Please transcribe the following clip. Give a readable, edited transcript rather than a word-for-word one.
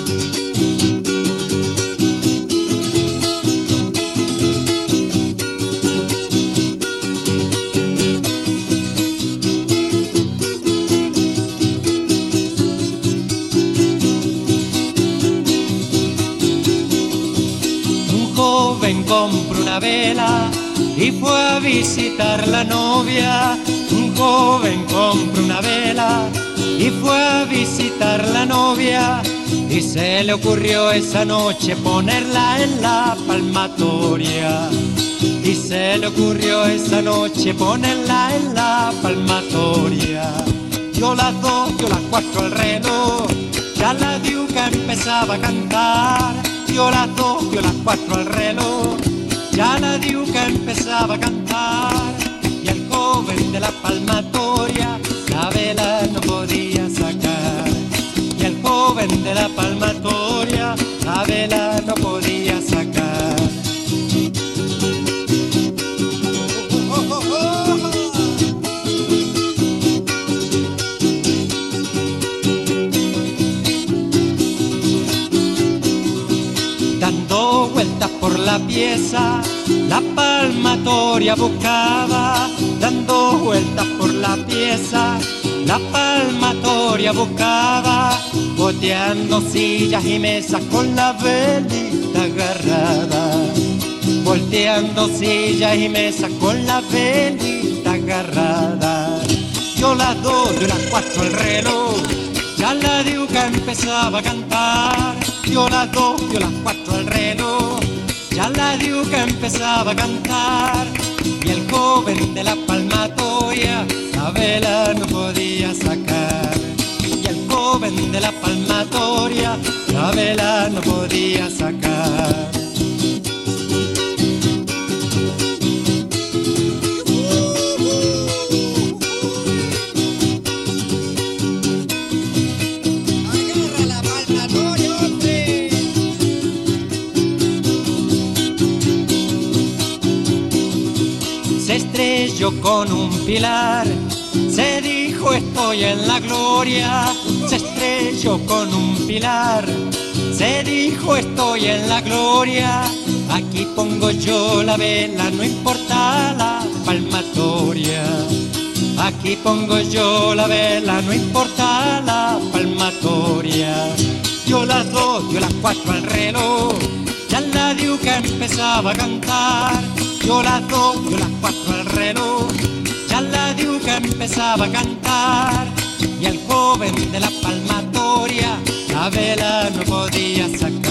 Compró una vela y fue a visitar la novia. Un joven compró una vela y fue a visitar la novia, y se le ocurrió esa noche ponerla en la palmatoria. Y se le ocurrió esa noche ponerla en la palmatoria. Dio las 2, dio las 4 al reloj, ya la diuca empezaba a cantar. Dio las 2, dio las 4 al reloj, ya la diuca empezaba a cantar. Y el joven de la palmatoria la vela no podía sacar. Y el joven de la palmatoria la vela no podía sacar. Dando vueltas por la pieza, la palmatoria buscaba. Dando vueltas por la pieza, la palmatoria buscaba. Boteando sillas y mesas con la velita agarrada. Volteando sillas y mesas con la velita agarrada. Dio las 2, dio las 4 el reloj, ya la diuca empezaba a cantar. Dio las 2, dio las 4 al reloj, ya la diuca empezaba a cantar. Y el joven de la palmatoria la vela no podía sacar. Y el joven de la palmatoria la vela no podía sacar. Se estrelló con un pilar, se dijo estoy en la gloria. Se estrelló con un pilar, se dijo estoy en la gloria. Aquí pongo yo la vela, no importa la palmatoria. Aquí pongo yo la vela, no importa la palmatoria. Dio las 2, dio las 4 al reloj, ya la diuca empezaba a cantar. Dio las 2, dio las 4 al reloj, ya la diuca empezaba a cantar. Y el joven de la palmatoria la vela no podía sacar.